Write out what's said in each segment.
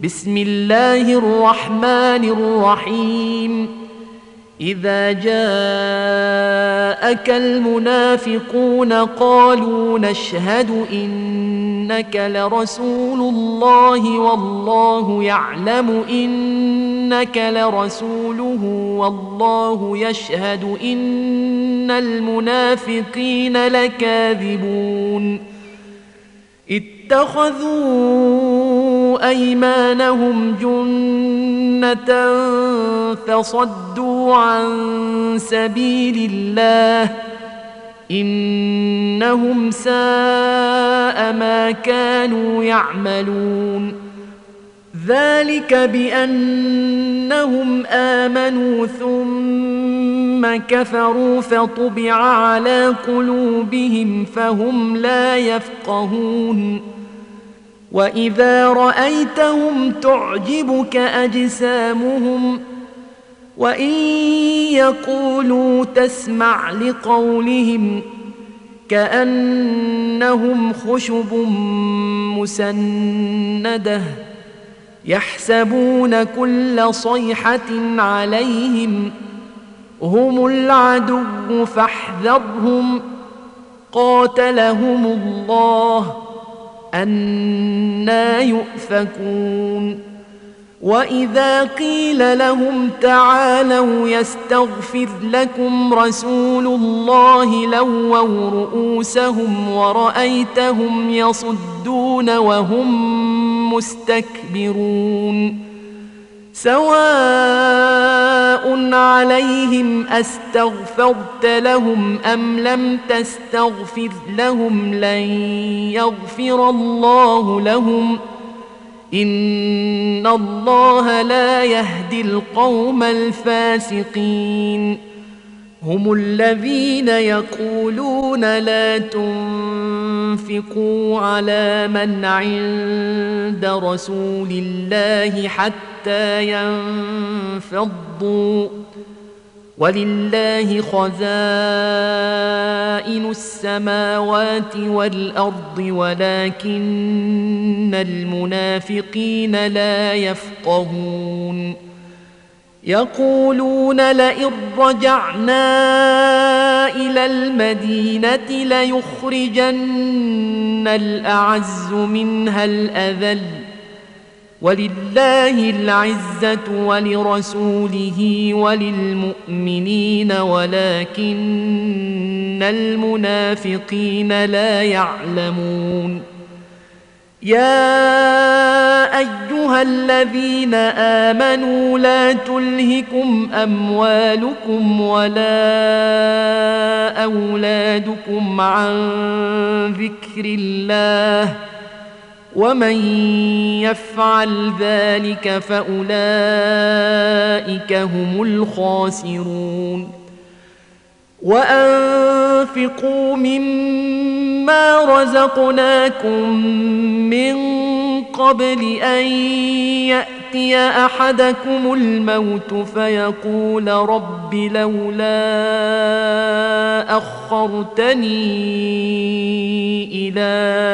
بسم الله الرحمن الرحيم إذا جاءك المنافقون قالوا نشهد إنك لرسول الله والله يعلم إنك لرسوله والله يشهد إن المنافقين لكاذبون اتخذوا أيمانهم جنة فصدوا عن سبيل الله إنهم ساء ما كانوا يعملون ذلك بأنهم آمنوا ثم كفروا فطبع على قلوبهم فهم لا يفقهون وإذا رأيتهم تعجبك أجسامهم وإن يقولوا تسمع لقولهم كأنهم خشب مسندة يحسبون كل صيحة عليهم هم العدو فاحذرهم قاتلهم الله أنى يؤفكون وإذا قيل لهم تعالوا يستغفر لكم رسول الله لووا رؤوسهم ورأيتهم يصدون وهم مستكبرون سواء عليهم أستغفرت لهم أم لم تستغفر لهم لن يغفر الله لهم إن الله لا يهدي القوم الفاسقين هم الذين يقولون لا تنفقوا على من عند رسول الله حتى ينفضوا ولله خزائن السماوات والأرض ولكن المنافقين لا يفقهون يقولون لئن رجعنا إلى المدينة ليخرجن الأعز منها الأذل ولله العزة ولرسوله وللمؤمنين ولكن المنافقين لا يعلمون يا أيها الذين آمنوا لا تلهكم أموالكم ولا أولادكم عن ذكر الله ومن يفعل ذلك فأولئك هم الخاسرون وأنفقوا مما رزقناكم من قبل أن يأتي أحدكم الموت فيقول رب لولا أخرتني إلى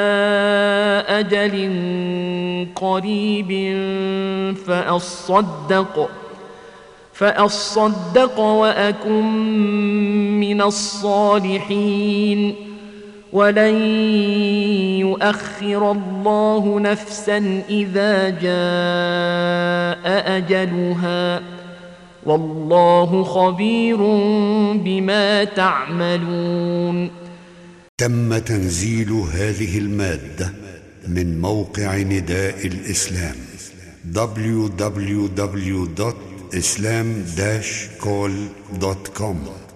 أجل قريب فأصدق وأكن من الصالحين ولن يؤخر الله نفسا إذا جاء أجلها والله خبير بما تعملون. تم تنزيل هذه المادة من موقع نداء الإسلام www.islam-call.com